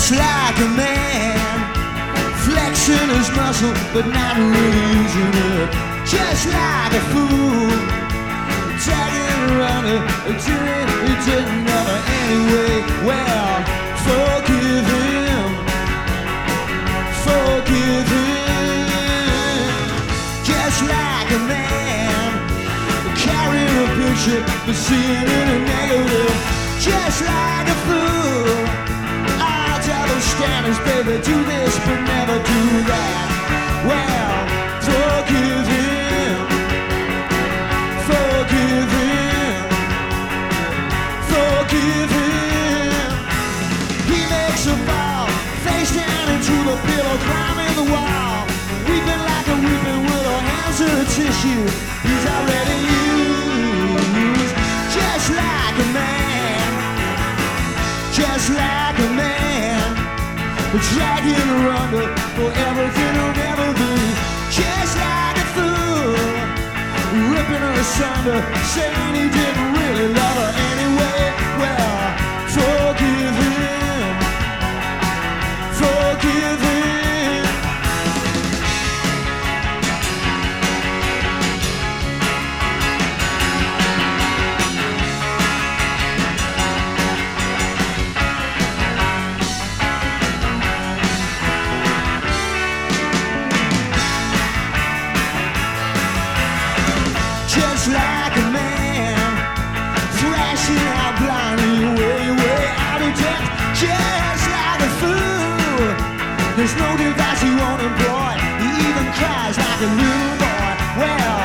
just like a man, flexing his muscle but not really using it. Just like a fool, tagging around it, it didn't matter anyway. Well, forgive him, forgive him. Just like a man, carrying a picture but seeing it in negative. Just like a fool, I'll tell the standards, baby, do this but never do that. Well, forgive him, forgive him, forgive him. He makes a fall, face down into the pillow, climbing the wall, weeping like a weeping widow, hands to the tissue he's already used. Just like a man, just like a man, dragging her under for everything he'll never be. Just like a fool, ripping her asunder, saying he didn't really love her anyway. Well, forgive him, forgive him. Just like a man, flashing out blindly, way out of depth. Just like a fool, there's no device he won't employ. He even cries like a little boy. Well,